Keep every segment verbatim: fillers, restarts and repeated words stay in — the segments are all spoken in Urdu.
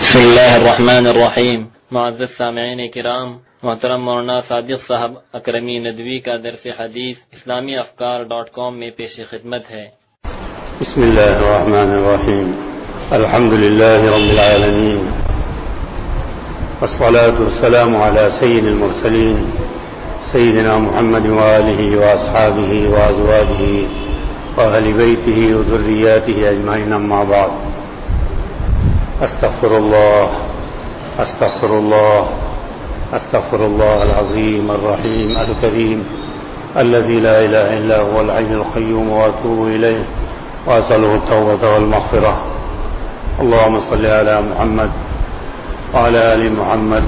بسم اللہ الرحمن الرحیم. معزز سامعین کرام، محترم مولانا صادق صاحب اکرمی ندوی کا درس حدیث اسلامی افکار ڈاٹ کام میں پیش خدمت ہے. بسم اللہ الرحمن الرحیم. الحمد للہ رب العالمین، والصلاة والسلام على سید المرسلین سیدنا محمد وآلہ واصحابہ وازواجہ واہل بیتہ وذریاتہ اجمعین، اما بعد. استغفر اللہ استغفر اللہ استغفر اللہ العظیم الرحیم الکریم الذي لا الہ الا هو الحی القیوم واتوب الیہ واسألہ التوبة والمغفرة. اللهم صل على محمد وعلى آل محمد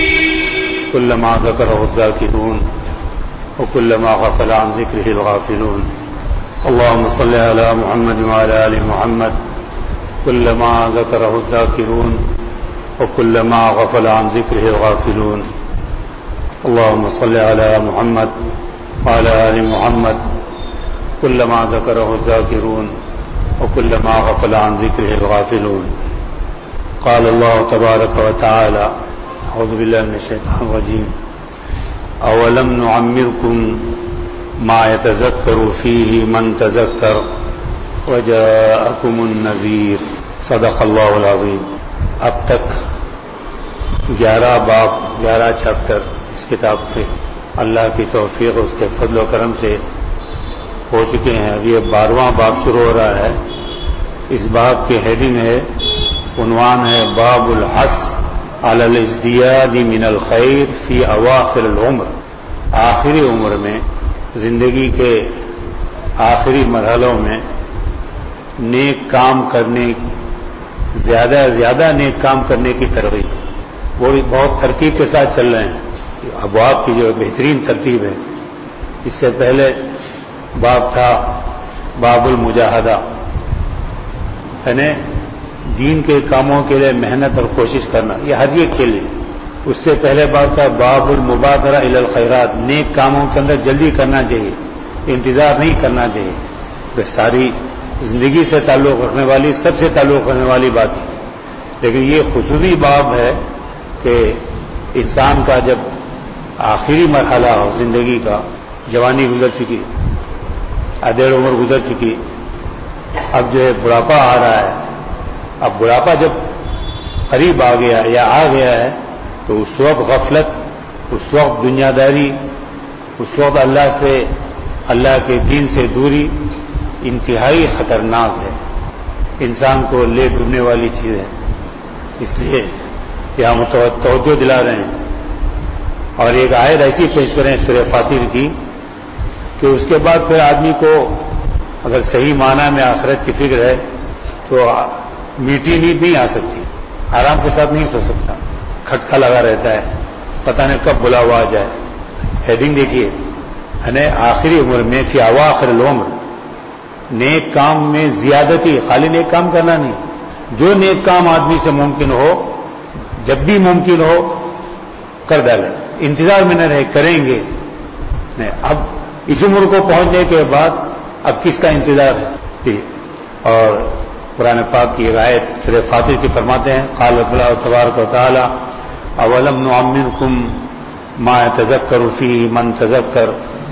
كلما ذكره الذاكرون وكلما غفل عن ذكره الغافلون. اللهم صل على محمد وعلى آل محمد كلما ذكره الذاكرون وكلما غفل عن ذكره الغافلون. اللهم صل على محمد وعلى آل محمد كلما ذكره الذاكرون وكلما غفل عن ذكره الغافلون. قال الله تبارك وتعالى: أعوذ بالله من الشيطان الرجيم: أولم نعمركم ما يتذكر فيه من تذكر وجاءكم النذير. صدق اللہ العظیم. اب تک گیارہ باب گیارہ چیپٹر اس کتاب پہ اللہ کی توفیق اس کے فضل و کرم سے ہو چکے ہیں. اب یہ بارہواں باب شروع ہو رہا ہے. اس باب کی ہیڈنگ ہے، عنوان ہے باب الحث علی الازدیاد من الخیر فی اواخر العمر. آخری عمر میں، زندگی کے آخری مرحلوں میں نیک کام کرنے، زیادہ زیادہ نیک کام کرنے کی ترغیب. وہ بھی بہت ترتیب کے ساتھ چل رہے ہیں. ابواب کی جو بہترین ترتیب ہے. اس سے پہلے باب تھا باب المجاہدہ، یعنی دین کے کاموں کے لیے محنت اور کوشش کرنا، یہ ہر ایک کے لیے. اس سے پہلے باب تھا باب المبادرہ الی الخیرات، نیک کاموں کے اندر جلدی کرنا چاہیے، انتظار نہیں کرنا چاہیے. تو ساری زندگی سے تعلق رکھنے والی، سب سے تعلق رکھنے والی بات ہے. لیکن یہ خصوصی باب ہے کہ انسان کا جب آخری مرحلہ ہو زندگی کا، جوانی گزر چکی، ادھیڑ عمر گزر چکی، اب جو ہے بڑھاپا آ رہا ہے. اب بڑھاپا جب قریب آ گیا یا آ گیا ہے تو اس وقت غفلت، اس وقت دنیا داری، اس وقت اللہ سے، اللہ کے دین سے دوری انتہائی خطرناک ہے، انسان کو لے ڈوبنے والی چیز ہے. اس لیے یہاں توجہ دلا رہے ہیں. اور ایک آیت ایسی پیش کریں سورہ فاطر کی کہ اس کے بعد پھر آدمی کو اگر صحیح معنی میں آخرت کی فکر ہے تو میٹھی نیند نہیں آ سکتی، آرام کے ساتھ نہیں سو سکتا، کھٹکا لگا رہتا ہے، پتہ نہیں کب بلا ہوا آ جائے. ہیڈنگ دیکھیے، یعنی آخری عمر میں فی اواخر العمر، نیک کام میں زیادتی. خالی نیک کام کرنا نہیں، جو نیک کام آدمی سے ممکن ہو، جب بھی ممکن ہو کر ڈالیں، انتظار میں نہ رہے، کریں گے نہیں. اب اس عمر کو پہنچنے کے بعد اب کس کا انتظار ہے؟ اور قرآن پاک کی آیت سورہ فاطر کی فرماتے ہیں: قال اللہ تبارک و تعالی: اولم نعمرکم ما یتذکر فیہ من تذکر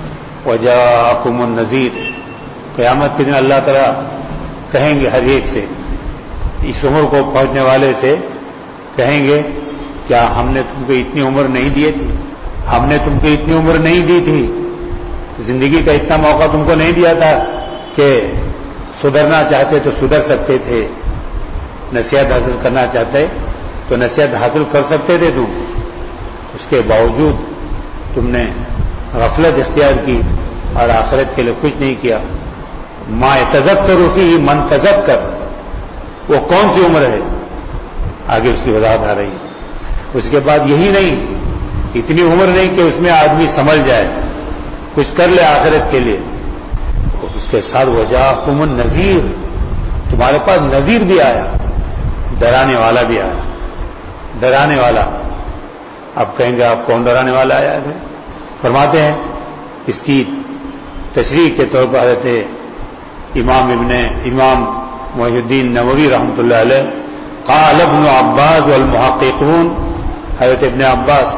وجاءکم النذیر. قیامت کے دن اللہ تعالیٰ کہیں گے ہر ایک سے، اس عمر کو پہنچنے والے سے کہیں گے: کیا ہم نے تم کو اتنی عمر نہیں دی تھی؟ ہم نے تم کو اتنی عمر نہیں دی تھی، زندگی کا اتنا موقع تم کو نہیں دیا تھا کہ سدھرنا چاہتے تو سدھر سکتے تھے، نصیحت حاصل کرنا چاہتے تو نصیحت حاصل کر سکتے تھے تم. اس کے باوجود تم نے غفلت اختیار کی اور آخرت کے لیے کچھ نہیں کیا. ما یتذکر فیہ من تذکر، وہ کون سی عمر ہے؟ آگے اس کی وضاحت آ رہی ہے. اس کے بعد یہی نہیں، اتنی عمر نہیں کہ اس میں آدمی سنبھل جائے، کچھ کر لے آخرت کے لیے. اس کے ساتھ وجاءکم النذیر، تمہارے پاس نذیر بھی آیا، ڈرانے والا بھی آیا. ڈرانے والا، اب کہیں گے آپ کون ڈرانے والا آیا ہے؟ فرماتے ہیں اس کی تشریح کے طور پر حضرت امام ابن امام محی الدین نووی رحمۃ اللہ علیہ قال ابن عباس والمحققون، حضرت ابن عباس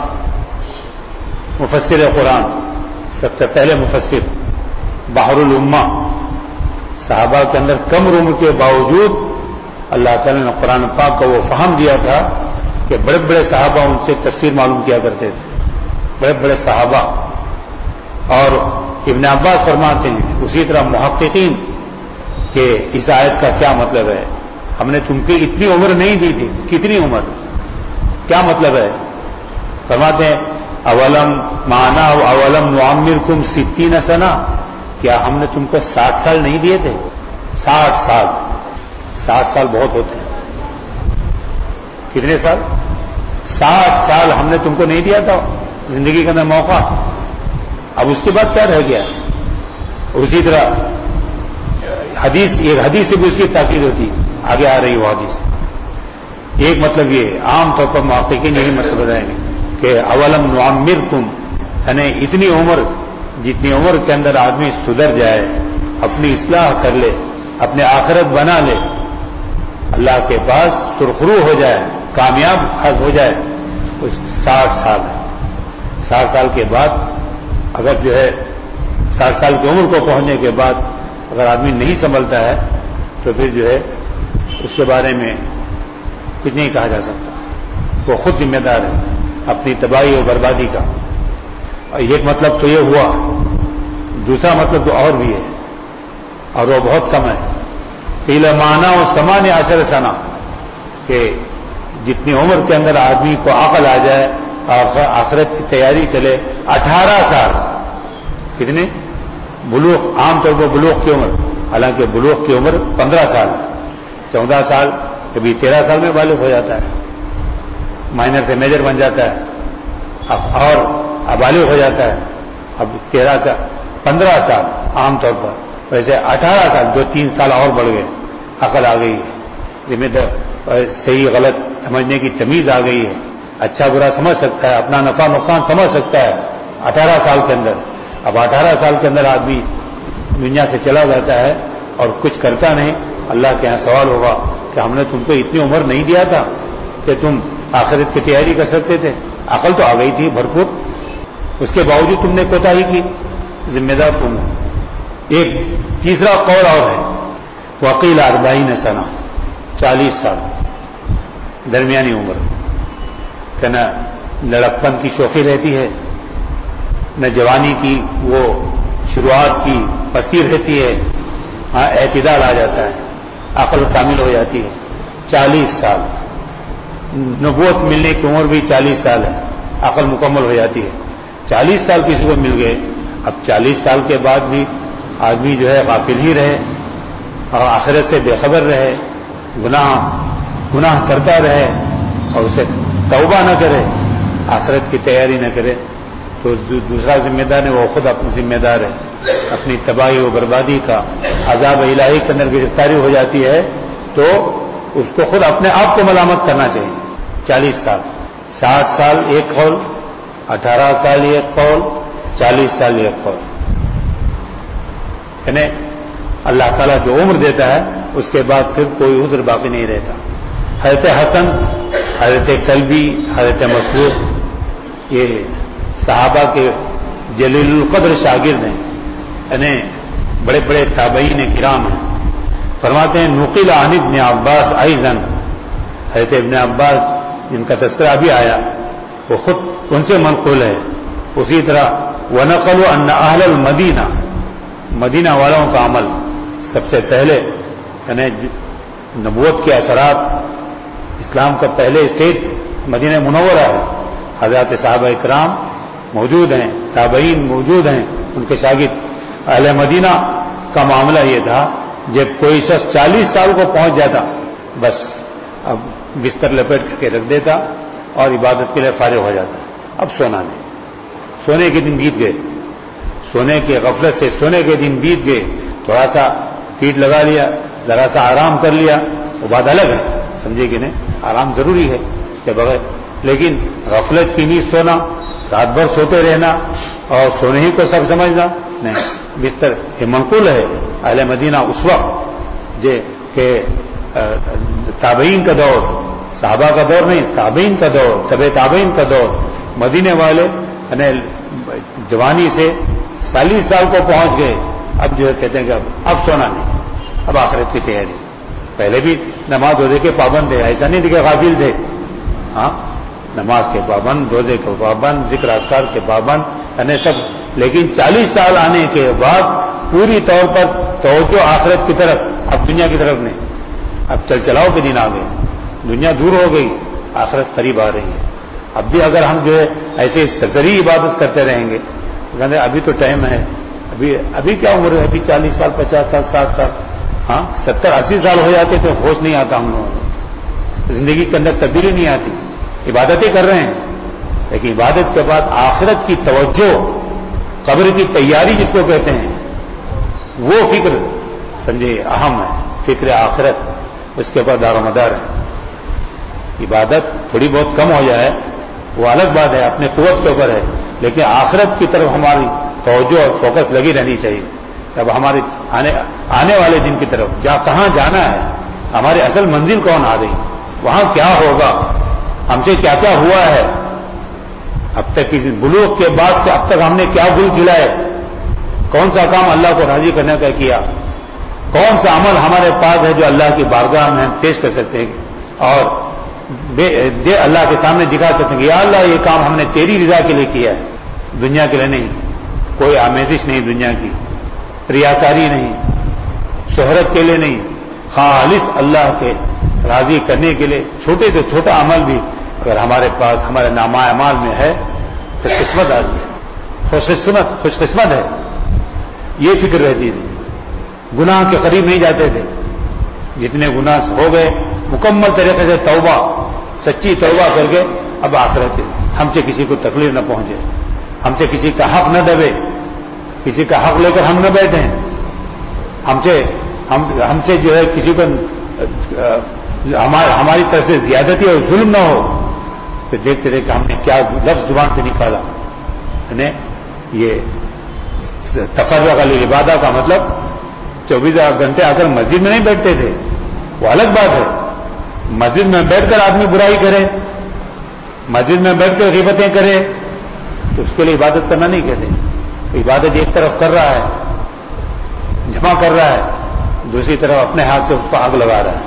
مفسر قرآن، سب سے پہلے مفسر، بحر الامہ، صحابہ کے اندر کم عمر کے باوجود اللہ تعالیٰ نے قرآن پاک کو وہ فہم دیا تھا کہ بڑے بڑے صحابہ ان سے تفسیر معلوم کیا کرتے تھے، بڑے بڑے صحابہ. اور ابن عباس فرماتے ہیں اسی طرح محققین کہ اس آیت کا کیا مطلب ہے، ہم نے تم کی اتنی عمر نہیں دی تھی، کتنی عمر، کیا مطلب ہے؟ فرماتے ہیں اولم مانا اولم نعمرکم ستین سنہ، کیا ہم نے تم کو ساٹھ سال نہیں دیے تھے؟ ساٹھ سال، ساٹھ سال بہت ہوتے ہیں. کتنے سال؟ ساٹھ سال ہم نے تم کو نہیں دیا تھا زندگی کے اندر موقع. اب اس کے بعد کیا رہ گیا؟ اسی طرح حدیث، ایک حدیث سے بھی اس کی تاکید ہوتی، آگے آ رہی وہ حدیث. ایک مطلب یہ عام طور پر محققین یہی مطلب بتائیں گے کہ اولم نعمرکم، یعنی اتنی عمر جتنی عمر کے اندر آدمی سدھر جائے، اپنی اصلاح کر لے، اپنے آخرت بنا لے، اللہ کے پاس سرخرو ہو جائے، کامیاب ہو جائے، اس ساٹھ سال ہے. ساٹھ سال کے بعد اگر جو ہے ساٹھ سال کی عمر کو پہنچنے کے بعد اگر آدمی نہیں سنبھلتا ہے تو پھر جو ہے اس کے بارے میں کچھ نہیں کہا جا سکتا، وہ خود ذمہ دار ہے اپنی تباہی اور بربادی کا. اور ایک مطلب تو یہ ہوا، دوسرا مطلب تو اور بھی ہے اور وہ بہت کم ہے. قیل مانا و سمان عشر سنہ، کہ جتنی عمر کے اندر آدمی کو عقل آ جائے اور آخرت کی تیاری چلے، اٹھارہ سال. کتنے؟ بلوغ، عام طور پر بلوغ کی عمر، حالانکہ بلوغ کی عمر پندرہ سال، چودہ سال، کبھی تیرہ سال میں بالغ ہو جاتا ہے، مائنر سے میجر بن جاتا ہے اور بالغ ہو جاتا ہے. اب تیرہ سال، پندرہ سال عام طور پر، ویسے اٹھارہ سال، جو تین سال اور بڑھ گئے، عقل آ گئی ہے، ذمہ دار، صحیح غلط سمجھنے کی تمیز آ گئی ہے، اچھا برا سمجھ سکتا ہے، اپنا نفع نقصان سمجھ سکتا ہے اٹھارہ سال کے اندر. اب اٹھارہ سال کے اندر آدمی دنیا سے چلا جاتا ہے اور کچھ کرتا نہیں، اللہ کے یہاں سوال ہوگا کہ ہم نے تم کو اتنی عمر نہیں دیا تھا کہ تم آخرت کی تیاری کر سکتے تھے؟ عقل تو آ گئی تھی بھرپور، اس کے باوجود تم نے کوتاہی کی، ذمہ دار تم ہو. ایک تیسرا قول اور ہے، وقیل اربعین سنہ، چالیس سال، درمیانی عمر، کہ نہ لڑکپن کی شوخی رہتی ہے، نہ جوانی کی وہ شروعات کی پستی رہتی ہے، ہاں اعتدال آ جاتا ہے، عقل کامل ہو جاتی ہے. چالیس سال، نبوت ملنے کی عمر بھی چالیس سال ہے، عقل مکمل ہو جاتی ہے. چالیس سال کسی کو مل گئے، اب چالیس سال کے بعد بھی آدمی جو ہے غافل ہی رہے اور آخرت سے بے خبر رہے، گناہ گناہ کرتا رہے اور اسے توبہ نہ کرے، آخرت کی تیاری نہ کرے، تو دوسرا ذمہ دار ہے وہ خود اپنی ذمہ دار ہے، اپنی تباہی و بربادی کا، عذاب الہی کے اندر گرفتاری ہو جاتی ہے تو اس کو خود اپنے آپ کو ملامت کرنا چاہیے. چالیس سال، ساٹھ سال ایک قول، اٹھارہ سال ایک قول، چالیس سال ایک قول. یعنی اللہ تعالیٰ جو عمر دیتا ہے اس کے بعد پھر کوئی عذر باقی نہیں رہتا. حضرت حسن، حضرت کلبی، حضرت مسروق، یہ صحابہ کے جلیل القدر شاگرد ہیں، یعنی بڑے بڑے تابعین کرام ہیں. فرماتے ہیں نقل عن ابن عباس ایضا، حضرت ابن عباس جن کا تذکرہ ابھی آیا وہ خود ان سے منقول ہے. اسی طرح ونقلوا ان اہل المدینہ، مدینہ والوں کا عمل سب سے پہلے، یعنی نبوت کے اثرات، اسلام کا پہلے اسٹیج مدینہ منورہ ہے، حضرات صحابہ اکرام موجود ہیں، تابعین موجود ہیں، ان کے شاگرد. اہل مدینہ کا معاملہ یہ تھا جب کوئی شخص چالیس سال کو پہنچ جاتا بس اب بستر لپیٹ کر کے رکھ دیتا اور عبادت کے لیے فارغ ہو جاتا. اب سونا نہیں، سونے کے دن بیت گئے، سونے کے غفلت سے سونے کے دن بیت گئے، تھوڑا سا پیٹ لگا لیا، ذرا سا آرام کر لیا، وہ بات الگ ہے، سمجھے کہ نہیں؟ آرام ضروری ہے اس کے بغیر، لیکن غفلت کی نیند سونا، رات بھر سوتے رہنا اور سونے ہی کو سب سمجھنا نہیں. بستر یہ منقول ہے اہل مدینہ اس وقت کہ تابعین کا دور، صحابہ کا دور نہیں، تابعین کا دور، تبع تابعین کا دور، مدینے والے یعنی جوانی سے چالیس سال کو پہنچ گئے، اب جو ہے کہتے ہیں کہ اب اب سونا نہیں، اب آخرت کی تیاری. پہلے بھی نماز روزے کے پابند تھے، ایسا نہیں تھے کہ غافل تھے. ہاں نماز کے پابند، روزے کے پابند، ذکر اذکار کے پابند یعنی سب، لیکن چالیس سال آنے کے بعد پوری طور پر توجہ آخرت کی طرف، اب دنیا کی طرف نہیں. اب چل چلاؤ کے دن آ گئے، دنیا دور ہو گئی، آخرت قریب آ رہی ہے. اب بھی اگر ہم جو ہے ایسے سرسری عبادت کرتے رہیں گے، کہتے ابھی تو ٹائم ہے، ابھی ابھی کیا عمر ہے، ابھی چالیس سال، پچاس سال، ساٹھ سال، ہاں ستر اسی سال ہو جاتے تو ہوش نہیں آتا ہم لوگوں کو، زندگی کے اندر تبدیلی نہیں آتی. عبادتیں کر رہے ہیں لیکن عبادت کے بعد آخرت کی توجہ، قبر کی تیاری جس کو کہتے ہیں، وہ فکر سمجھے اہم ہے. فکر آخرت اس کے اوپر دار و مدار ہے. عبادت تھوڑی بہت کم ہو جائے وہ الگ بات ہے، اپنے قوت کے اوپر ہے، لیکن آخرت کی طرف ہماری توجہ اور فوکس لگی رہنی چاہیے. اب ہمارے آنے آنے والے دن کی طرف جا کہاں جانا ہے، ہماری اصل منزل کون آ رہی، وہاں کیا ہوگا، ہم سے کیا کیا ہوا ہے، اب تک کسی بلوغ کے بعد سے اب تک ہم نے کیا گل کھلائے، کون سا کام اللہ کو راضی کرنے کا کیا، کون سا عمل ہمارے پاس ہے جو اللہ کی بارگاہ میں ہم پیش کر سکتے ہیں اور دے اللہ کے سامنے دکھا سکتے ہیں کہ یا اللہ یہ کام ہم نے تیری رضا کے لیے کیا ہے، دنیا کے لیے نہیں. کوئی آمیزش نہیں دنیا کی، ریاکاری نہیں، شہرت کے لیے نہیں، خالص اللہ کے راضی کرنے کے لیے. چھوٹے سے چھوٹا عمل بھی اگر ہمارے پاس ہمارے نامہ اعمال میں ہے تو قسمت آدمی ہے، خوش قسمت خوش قسمت ہے. یہ فکر رہتی تھی. گناہ کے قریب نہیں جاتے تھے، جتنے گناہ ہو گئے مکمل طریقے سے توبہ، سچی توبہ کر کے اب آخرت ہم سے کسی کو تکلیف نہ پہنچے، ہم سے کسی کا حق نہ دبے، کسی کا حق لے کر ہم نہ بیٹھیں، ہم سے ہم ہم سے جو ہے کسی کو ہماری طرف سے زیادتی اور ظلم نہ ہو. پھر دیکھتے رہے کہ ہم نے کیا لفظ زبان سے نکالا. یہ تفرق علی عبادہ کا مطلب چوبیس گھنٹے آ کر مسجد میں نہیں بیٹھتے تھے، وہ الگ بات ہے. مسجد میں بیٹھ کر آدمی برائی کرے، مسجد میں بیٹھ کر غیبتیں کرے تو اس کے لیے عبادت کرنا نہیں کہتے. عبادت ایک طرف کر رہا ہے، جمع کر رہا ہے، دوسری طرف اپنے ہاتھ سے اس کو آگ لگا رہا ہے.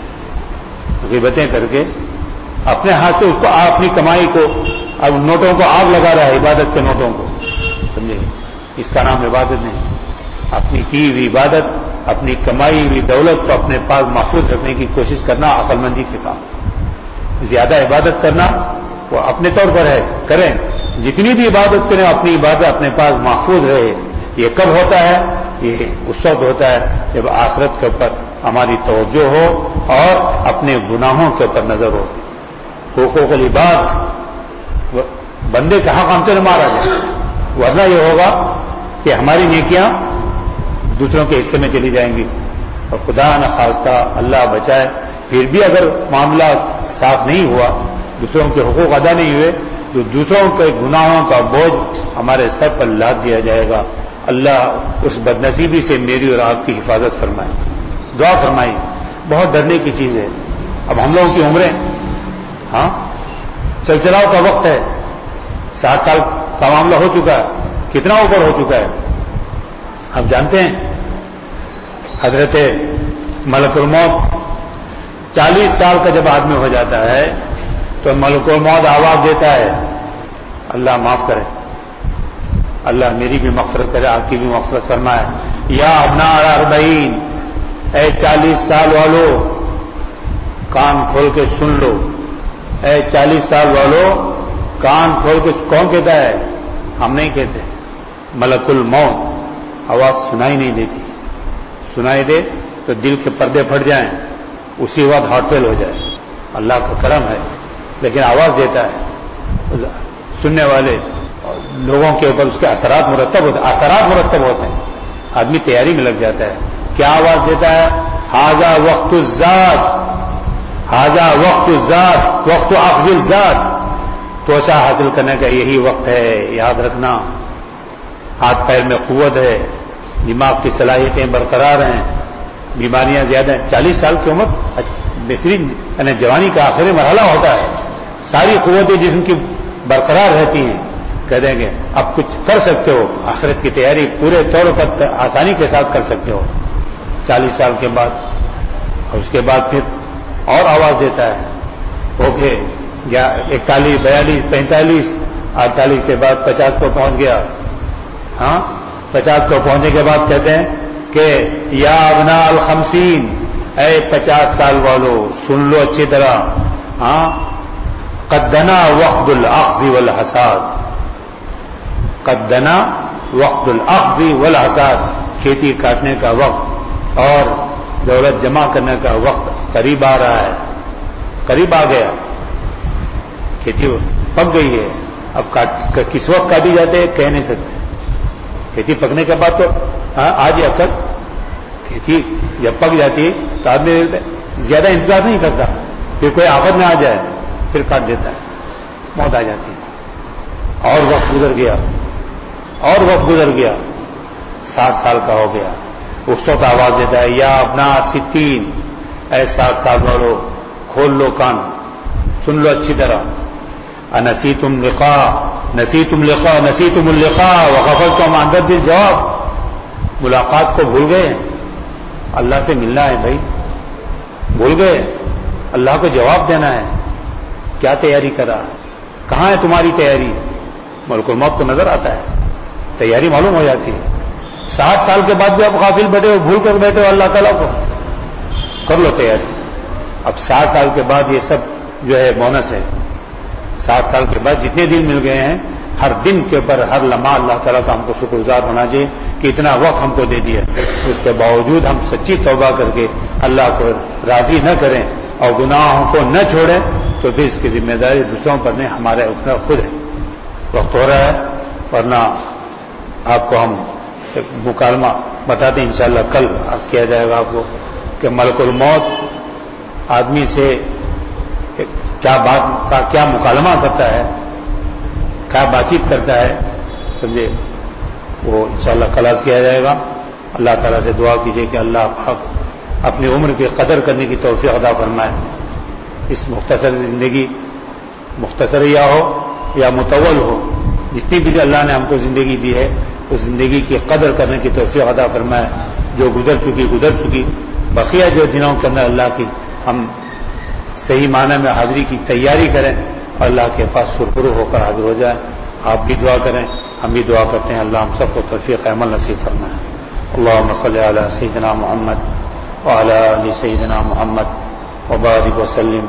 غیبتیں کر کے اپنے ہاتھ سے اس کو اپنی کمائی کو، اب نوٹوں کو آگ لگا رہا ہے، عبادت کے نوٹوں کو، سمجھے؟ اس کا نام عبادت نہیں. اپنی کی ہوئی عبادت، اپنی کمائی ہوئی دولت کو اپنے پاس محفوظ رکھنے کی کوشش کرنا عقل مندی کے کام. زیادہ عبادت کرنا وہ اپنے طور پر ہے، کریں، جتنی بھی عبادت کریں اپنی عبادت اپنے پاس محفوظ رہے. یہ کب ہوتا ہے؟ یہ اس وقت ہوتا ہے جب آخرت کے اوپر ہماری توجہ ہو اور اپنے گناہوں کے اوپر نظر ہو. حقوق العباد، بندے کا حق ہم سے نہ مارا جائے، ورنہ یہ ہوگا کہ ہماری نیکیاں دوسروں کے حصے میں چلی جائیں گی. اور خدا نہ خواستہ اللہ بچائے پھر بھی اگر معاملہ صاف نہیں ہوا، دوسروں کے حقوق ادا نہیں ہوئے، تو دوسروں کے گناہوں کا بوجھ ہمارے سر پر لاد دیا جائے گا. اللہ اس بدنصیبی سے میری اور آپ کی حفاظت فرمائے. دعا فرمائی. بہت ڈرنے کی چیز ہے. اب ہم لوگوں کی عمریں، ہاں چل چلاؤ کا وقت ہے، سات سال کا معاملہ ہو چکا ہے، کتنا اوپر ہو چکا ہے. آپ جانتے ہیں حضرت ملک الموت چالیس سال کا جب آدمی ہو جاتا ہے تو ملک الموت آواز دیتا ہے، اللہ معاف کرے، اللہ میری بھی مغفرت کرے، آپ کی بھی مغفرت فرمائے. یا ابناء الاربعین، اے چالیس سال والو کان کھول کے سن لو. اے چالیس سال والو کان کھول کے، کون کہتا ہے؟ ہم نہیں کہتے. ملک الموت آواز سنائی نہیں دیتی، سنائی دے تو دل کے پردے پھٹ جائیں، اسی وقت ہارٹ فیل ہو جائے. اللہ کا کرم ہے لیکن آواز دیتا ہے. سننے والے لوگوں کے اوپر اس کے اثرات مرتب ہوتے ہیں، اثرات مرتب ہوتے ہیں. آدمی تیاری میں لگ جاتا ہے. کیا آواز دیتا ہے؟ حاذا وقت الذات، حاذا وقت الذات، وقت اخذ الذات. توشہ حاصل کرنے کا یہی وقت ہے، یاد رکھنا. ہاتھ پیر میں قوت ہے، دماغ کی صلاحیتیں برقرار ہیں، بیماریاں زیادہ ہیں. چالیس سال کی عمر بہترین یعنی جوانی کا آخری مرحلہ ہوتا ہے. ساری قوتیں جسم کی برقرار رہتی ہیں. کہہ دیں گے اب کچھ کر سکتے ہو, آخرت کی تیاری پورے طور پر آسانی کے ساتھ کر سکتے ہو چالیس سال کے بعد. اور اس کے بعد پھر اور آواز دیتا ہے اوکے یا اکتالیس بیالیس پینتالیس اڑتالیس کے بعد پچاس کو پہنچ گیا. ہاں پچاس کو پہنچنے کے بعد کہتے ہیں کہ یا ابنا الخمسین, اے پچاس سال والو سن لو اچھی طرح. ہاں قد دنا وقت الاخذ والحصاد, قد دنا وقت الاخذ والحصاد, کھیتی کاٹنے کا وقت اور دولت جمع کرنے کا وقت قریب آ رہا ہے. قریب آ گیا, کھیتی پک گئی ہے. اب کس وقت کاٹی جاتے ہیں کہہ نہیں سکتے. کھیتی پکنے کے بعد تو ہاں آج یا کل کھیتی جب پک جاتی ہے تو آدمی زیادہ انتظار نہیں کرتا, پھر کوئی آفت میں آ جائے پھر کاٹ دیتا ہے, موت آ جاتی ہے. اور وقت گزر گیا اور وقت گزر گیا ساٹھ سال کا ہو گیا. اس وقت آواز دیتا ہے یا ابنا ستین, اے ساٹھ سال والو کھول لو کان, سن لو اچھی طرح. انسیتم لقاء نسیتم لقاء نسیتم اللقاء وغفلتم عن رد الجواب, ملاقات کو بھول گئے, اللہ سے ملنا ہے بھائی, بھول گئے اللہ کو جواب دینا ہے. کیا تیاری کرا, کہاں ہے تمہاری تیاری؟ ملک الموت کو نظر آتا ہے, تیاری معلوم ہو جاتی ہے. ساٹھ سال کے بعد بھی آپ غافل بیٹھے ہو, بھول کر بیٹھے ہو اللہ تعالیٰ کو, کر لو تیاری. اب ساٹھ سال کے بعد یہ سب جو ہے بونس ہے. ساٹھ سال کے بعد جتنے دن مل گئے ہیں ہر دن کے اوپر ہر لمحہ اللہ تعالیٰ کا ہم کو شکر گزار ہونا چاہیے کہ اتنا وقت ہم کو دے دیا. اس کے باوجود ہم سچی توبہ کر کے اللہ کو راضی نہ کریں اور گناہوں کو نہ چھوڑیں تو پھر اس کی ذمہ داری دوسروں پر نہیں, ہمارے اتنا خود ہے. وقت ہو رہا ہے, ورنہ آپ کو ہم ایک مکالمہ بتاتے ہیں انشاءاللہ کل عرض کیا جائے گا آپ کو کہ ملک الموت آدمی سے کیا بات کا کیا مکالمہ کرتا ہے, کیا بات چیت کرتا ہے, سمجھے, وہ انشاءاللہ کل عرض کیا جائے گا. اللہ تعالیٰ سے دعا کیجیے کہ اللہ حق اپنی عمر کی قدر کرنے کی توفیق عطا فرمائے. اس مختصر زندگی مختصر یا ہو یا مطول ہو, جتنی بھی اللہ نے ہم کو زندگی دی ہے اس زندگی کی قدر کرنے کی توفیق عطا فرمائے. جو گزر چکی گزر چکی, بقیہ جو دنوں کے اندر اللہ کی ہم صحیح معنی میں حاضری کی تیاری کریں اور اللہ کے پاس سرخرو ہو کر حاضر ہو جائیں. آپ بھی دعا کریں, ہم بھی دعا کرتے ہیں, اللہ ہم سب کو توفیق عمل نصیب فرمائے. اللهم صل على سيدنا محمد وعلى آل سيدنا محمد وبارك وسلم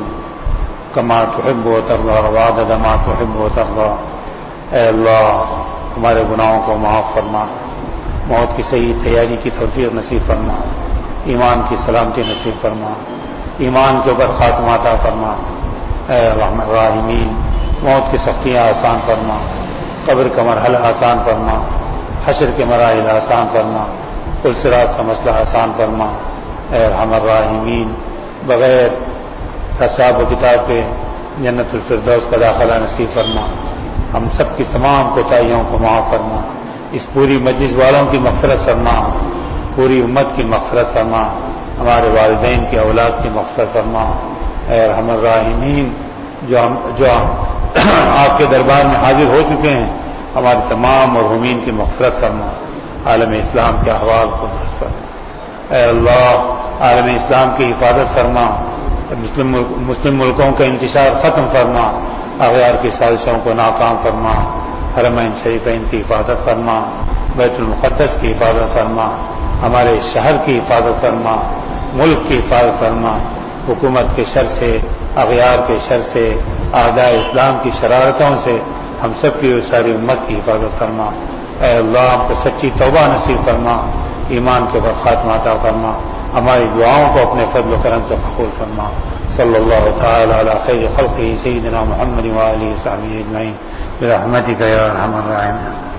كما تحب وترضى وعدد ما تحب وترضى. اے اللہ ہمارے گناہوں کو معاف فرما, موت کی صحیح تیاری کی توفیق نصیب فرما, ایمان کی سلامتی نصیب فرما, ایمان کے اوپر خاتمہ عطا فرما. اے رحمت الراحمین موت کی سختیاں آسان فرما, قبر کا مرحلہ آسان فرما, حشر کے مراحل آسان فرما, کل صراط کا مسئلہ آسان فرما. اے رحمت الراحمین بغیر حساب و کتاب کے جنت الفردوس کا داخلہ نصیب فرما. ہم سب کی تمام کوتاہیوں کو معاف فرما. اس پوری مجلس والوں کی مغفرت فرما, پوری امت کی مغفرت فرما, ہمارے والدین کی اولاد کی مغفرت فرما. اے رحمت الراحمین جو ہم جو ہم آپ کے دربار میں حاضر ہو چکے ہیں ہمارے تمام مرحومین کی مغفرت فرما. عالم اسلام کے احوال کو درست فرما. اے اللہ عالم اسلام کی حفاظت فرما, مسلم مسلم ملکوں کا انتشار ختم فرما, اغیار کی سازشوں کو ناکام فرما, حرمین شریفین کی حفاظت فرما, بیت المقدس کی حفاظت فرما, ہمارے شہر کی حفاظت فرما, ملک کی حفاظت فرما, حکومت کے شر سے, اغیار کے شر سے, اعداء اسلام کی شرارتوں سے ہم سب کی ساری امت کی حفاظت فرما. اے اللہ ہم کو سچی توبہ نصیب فرما, ایمان کے اوپر خاتمہ عطا فرما, ہماری دعاؤں کو اپنے فضل و کرم سے قبول فرما. صلی اللہ تعالی علی خیر خلقہ سیدنا محمد وآلہ وصحبہ اجمعین برحمتک یا ارحم الراحمین.